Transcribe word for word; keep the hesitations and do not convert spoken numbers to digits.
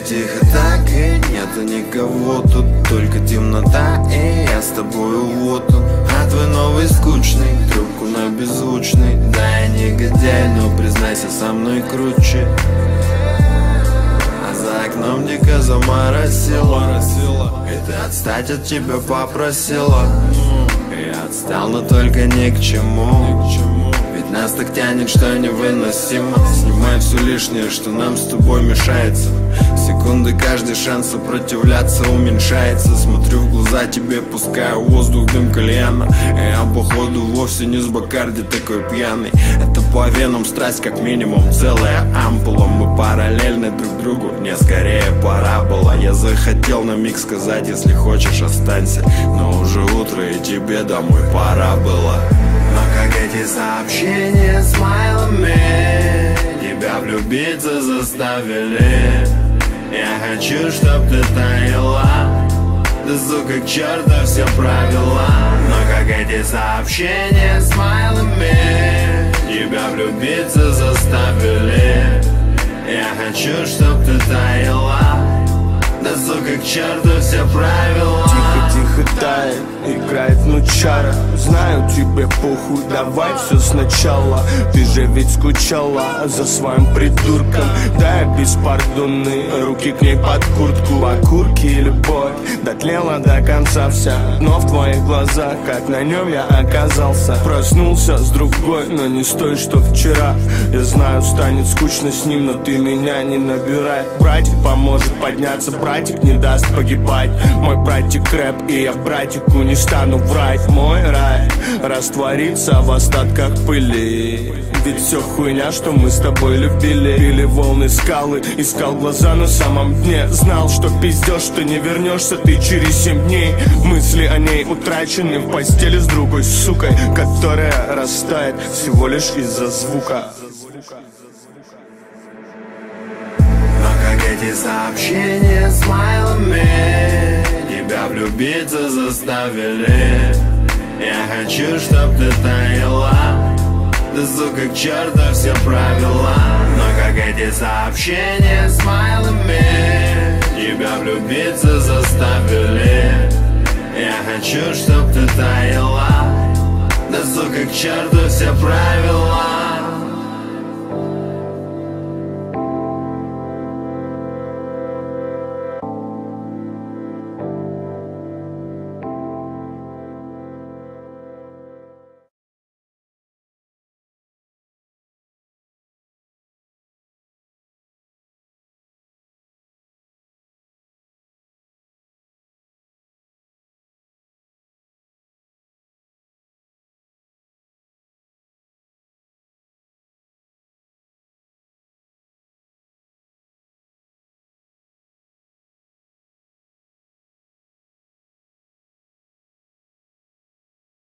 тихо так, и нету никого тут, только темнота, и я с тобою, вот он. А твой новый скучный, трубку на беззвучный. Да, я негодяй, но признайся, со мной круче. А за окном дико заморосило, и ты отстать от тебя попросила. Я отстал, но только ни к чему. Ведь нас так тянет, что невыносимо. Снимай все лишнее, что нам с тобой мешается. Секунды каждый шанс сопротивляться уменьшается. Смотрю в глаза тебе, пускаю воздух, дым кальяна. И я походу вовсе не с Бакарди такой пьяный. Это по венам страсть как минимум целая ампула. Мы параллельны друг другу, мне скорее пора было. Я захотел на миг сказать, если хочешь останься, но уже утро и тебе домой пора было. Но как эти сообщения с смайлами тебя влюбиться заставили. Я хочу, чтоб ты таяла, да сука к черту все правила. Но как эти сообщения с смайлами тебя влюбиться заставили. Я хочу, чтоб ты таяла, да сука к черту все правила. Тихо-тихо тает, играет внучара. Знаю, тебе похуй, давай все сначала. Ты же ведь скучала за своим придурком. Да, я беспардонный, руки к ней под куртку. Окурки и любовь дотлела до конца вся. Но в твоих глазах, как на нем я оказался. Проснулся с другой, но не с той, что вчера. Я знаю, станет скучно с ним, но ты меня не набирай. Братик поможет подняться, братик не даст погибать. Мой братик рэп, и я братику не стану врать. Мой рай растворится в остатках пыли. Ведь все хуйня, что мы с тобой любили. Пили волны скалы, искал глаза на самом дне. Знал, что пиздешь, что не вернешься ты через семь дней. Мысли о ней утрачены в постели с другой сукой, которая растает всего лишь из-за звука. Но как эти сообщения с смайлами тебя влюбиться заставили. Я хочу, чтоб ты таяла, да сука к черту все правила. Но как эти сообщения с смайлами тебя влюбиться заставили. Я хочу, чтоб ты таяла, да сука к черту все правила.